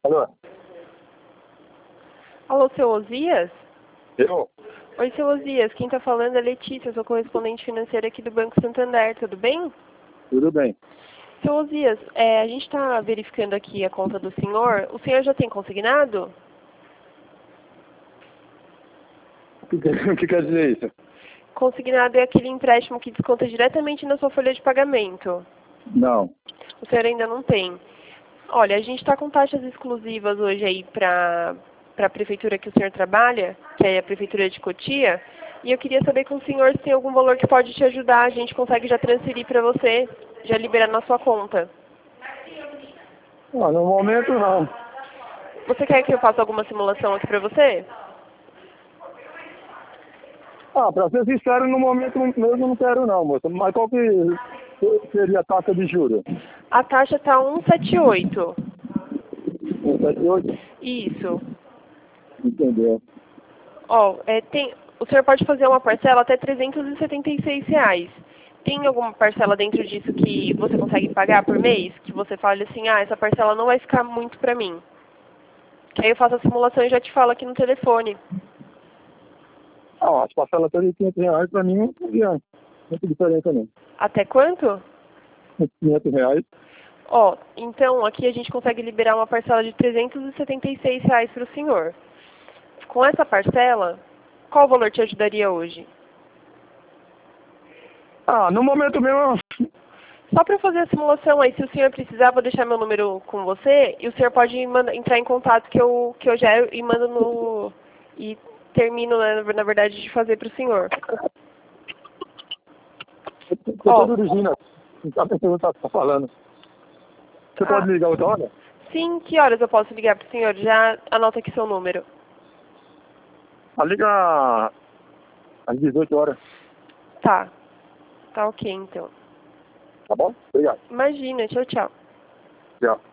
Alô? Alô, seu Osias? Eu? Oi, seu Osias. Quem está falando é Letícia, sou correspondente financeira aqui do Banco Santander. Tudo bem? Tudo bem. Seu Osias, a gente está verificando aqui a conta do senhor. O senhor já tem consignado? O que quer dizer isso? Consignado é aquele empréstimo que desconta diretamente na sua folha de pagamento. Não. O senhor ainda não tem. Olha, a gente está com taxas exclusivas hoje aí para a prefeitura que o senhor trabalha, que é a prefeitura de Cotia, e eu queria saber com o senhor se tem algum valor que pode te ajudar, a gente consegue já transferir para você, já liberar na sua conta. No momento não. Você quer que eu faça alguma simulação aqui para você? Pra ser sincero, no momento mesmo não quero não, moça. Mas qual que seria a taxa de juros? A taxa está 178. 1,78? Isso. Entendeu? O senhor pode fazer uma parcela até R$ 376. Tem alguma parcela dentro disso que você consegue pagar por mês? Que você fale assim, essa parcela não vai ficar muito para mim. Que aí eu faço a simulação e já te falo aqui no telefone. As parcelas até de R$ 500 pra mim não seria muita diferença não. Até quanto? R$ 500. Então aqui a gente consegue liberar uma parcela de R$ 376 para o senhor. Com essa parcela, qual valor te ajudaria hoje? No momento mesmo, Só para fazer a simulação aí, se o senhor precisar, vou deixar meu número com você e o senhor pode entrar em contato que eu gero e mando no... e termino, né, na verdade, de fazer para o senhor. eu tô dirigindo. Não sabe o que você tá falando. Você pode me ligar outra hora? Sim, que horas eu posso ligar para o senhor? Já anota aqui seu número. Liga às 18 horas. Tá ok então. Tá bom? Obrigado. Imagina, tchau, tchau. Tchau.